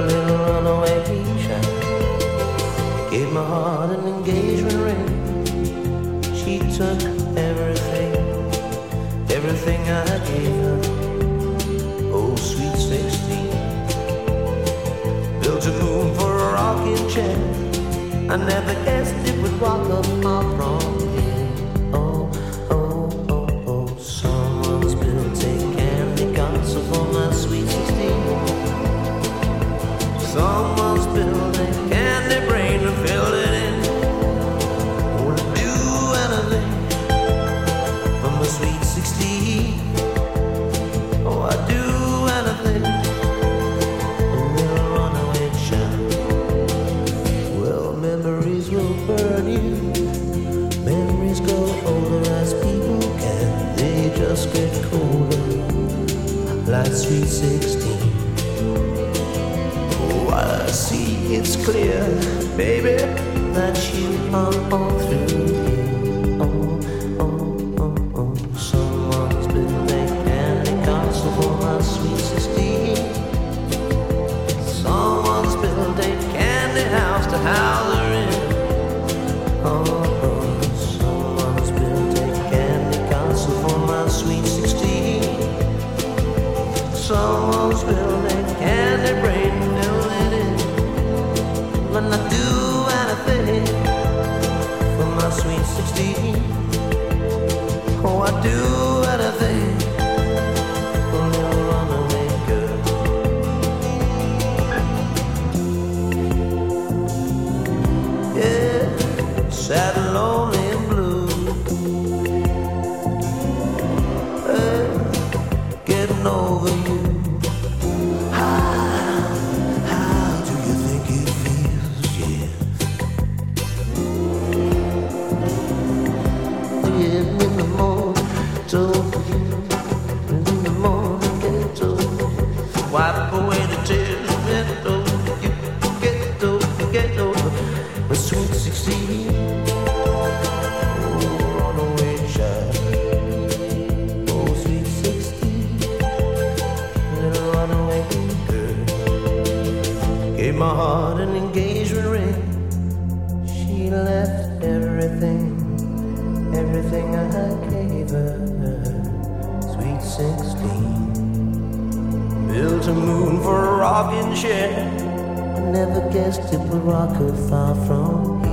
little runaway child. Gave my heart an engagement ring. She took everything, everything I gave her. Oh, sweet 16. Built a moon for a rocking chair. I never guessed it would walk up far from here. Oh, oh, oh, oh. Someone's built a candy castle for my sweet 16. Someone's built a candy brain to fill it in. Oh, to do anything for my sweet 16. Oh, I'd do anything. A little runaway child. Well, memories will burn you. Memories grow older as people can. They just get colder, like sweet 16. Oh, I see it's clear, baby, that you are all through here. Oh, oh, oh, oh. Someone's built a candy castle for my sweet 16. Someone's built a candy house to house her in. Oh, oh. Someone's built a candy castle for my sweet 16. Someone's built a candy brain to fill it in. When I do anything for my sweet 16. Oh, I do anything for a little runaway girl. Yeah, sad and lonely and blue. Getting over you. How do you think it feels? Yeah. Yeah, in the morning, told you. In the morning, get told. Wipe away the tears, get over you. Get over. My sweet 16. Oh, runaway child. Oh, sweet 16. Little runaway girl. Gave my heart an engagement ring. She left everything, everything I gave her. Sweet 16. Built a moon for a rocking chair. I never guessed it would rock her far from here.